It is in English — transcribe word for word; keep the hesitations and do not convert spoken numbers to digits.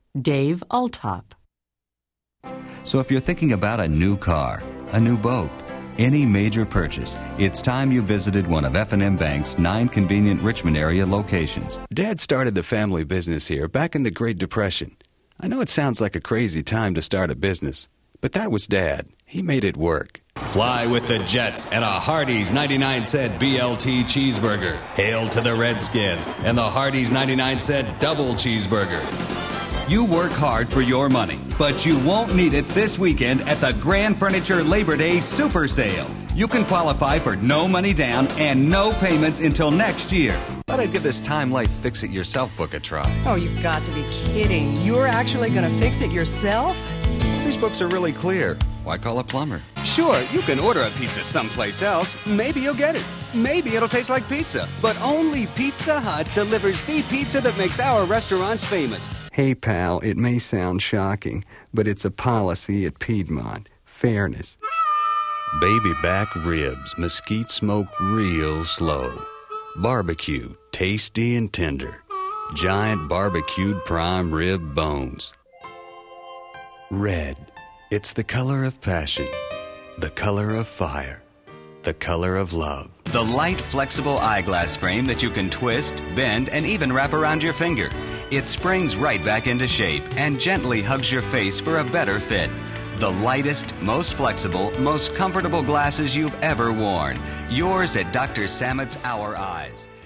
Dave Altop. So if you're thinking about a new car, a new boat, any major purchase, it's time you visited one of F and M Bank's nine convenient Richmond area locations. Dad started the family business here back in the Great Depression. I know it sounds like a crazy time to start a business, but that was Dad. He made it work. Fly with the Jets and a Hardee's ninety-nine cent B L T cheeseburger. Hail to the Redskins and the Hardee's ninety-nine cent double cheeseburger. You work hard for your money, but you won't need it this weekend at the Grand Furniture Labor Day Super Sale. You can qualify for no money down and no payments until next year. Thought I'd give this Time Life Fix It Yourself book a try. Oh, you've got to be kidding. You're actually going to fix it yourself? These books are really clear. Why call a plumber? Sure, you can order a pizza someplace else. Maybe you'll get it. Maybe it'll taste like pizza. But only Pizza Hut delivers the pizza that makes our restaurants famous. Hey, pal, it may sound shocking, but it's a policy at Piedmont. Fairness. Baby back ribs, mesquite smoked real slow. Barbecue, tasty and tender. Giant barbecued prime rib bones. Red. It's the color of passion, the color of fire, the color of love. The light, flexible eyeglass frame that you can twist, bend, and even wrap around your finger. It springs right back into shape and gently hugs your face for a better fit. The lightest, most flexible, most comfortable glasses you've ever worn. Yours at Doctor Samet's Hour Eyes.